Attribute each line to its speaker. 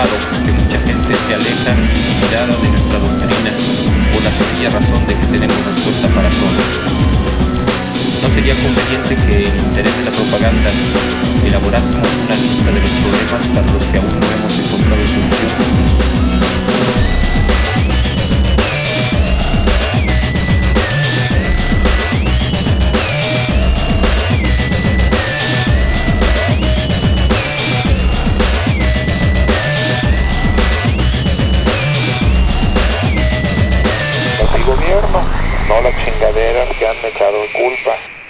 Speaker 1: comprobado que mucha gente se aleja intimidada de nuestra doctrina por la sencilla razón de que tenemos respuesta para todo. ¿No sería conveniente que en interés de la propaganda elaborásemos una lista de los problemas para los que aún no hemos encontrado solución?
Speaker 2: Mi gobierno, no las chingaderas que han echado culpa.